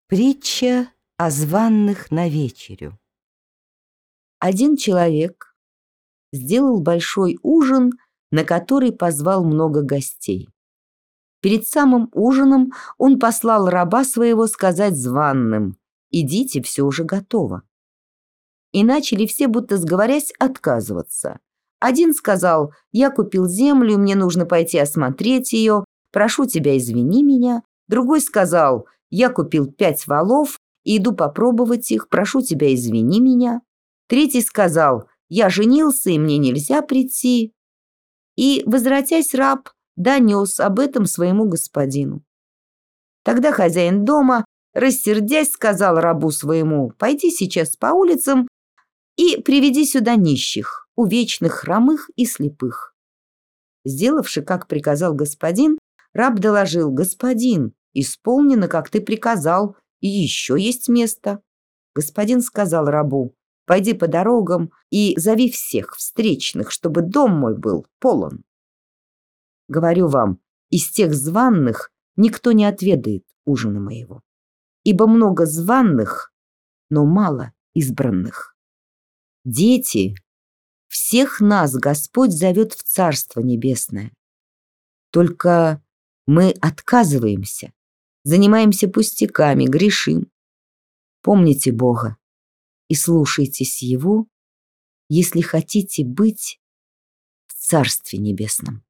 Притча о званных на вечерю. Один человек сделал большой ужин, на который позвал много гостей. Перед самым ужином он послал раба своего сказать званным: «Идите, все уже готово». И начали все, будто сговорясь, отказываться. Один сказал: «Я купил землю, мне нужно пойти осмотреть ее, прошу тебя, извини меня». Другой сказал: «Я купил 5 волов и иду попробовать их, прошу тебя, извини меня». Третий сказал: «Я женился, и мне нельзя прийти». И, возвратясь, раб донес об этом своему господину. Тогда хозяин дома, рассердясь, сказал рабу своему: «Пойди сейчас по улицам и приведи сюда нищих, увечных, хромых и слепых». Сделавши, как приказал господин, раб доложил: «Господин, исполнено, как ты приказал, и еще есть место». Господин сказал рабу: «Пойди по дорогам и зови всех встречных, чтобы дом мой был полон». Говорю вам, из тех званных никто не отведает ужина моего, ибо много званных, но мало избранных. Дети, всех нас Господь зовет в Царство Небесное. Только мы отказываемся, занимаемся пустяками, грешим. Помните Бога и слушайтесь Его, если хотите быть в Царстве Небесном.